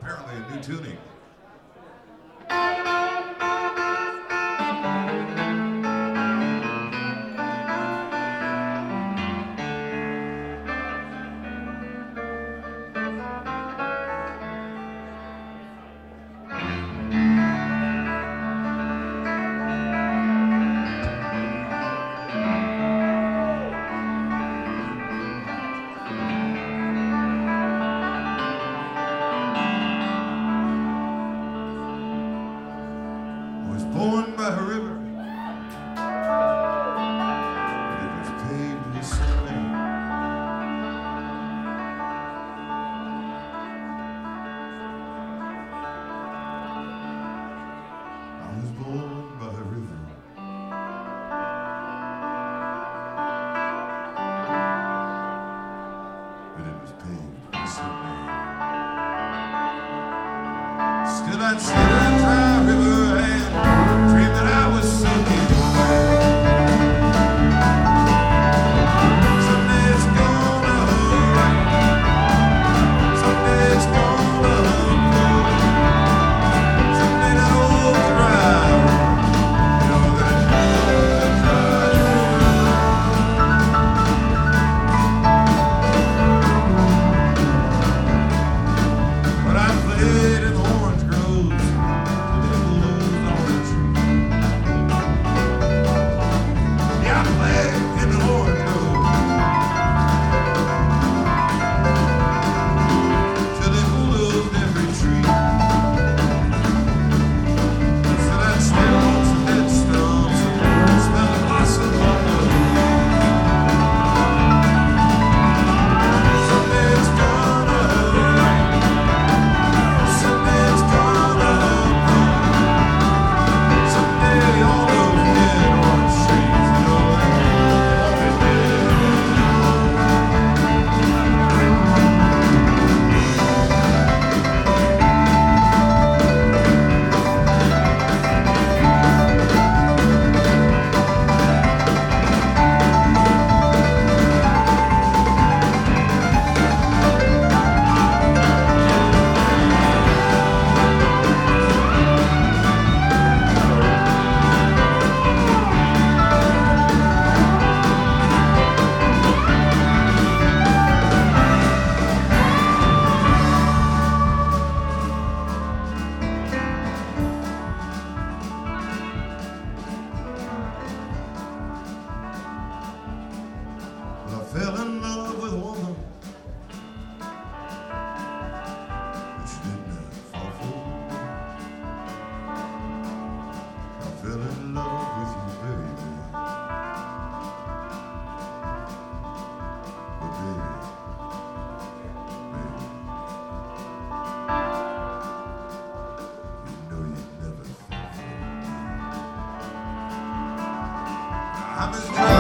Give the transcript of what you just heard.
apparently a new tuning. Born by a river, it was paved with cement. I was born by a river, but it was paved with cement. Still I'd sit in a dry river and dream that I was sinking away. Someday it's gonna rain. Someday it's gonna pour. Someday that old dry river, you know that dry river. But I played in the orange groves. I fell in love with a woman, but she didn't fall for me. I fell in love with you, baby. But baby, you know you'd never fall for me. I'm as dry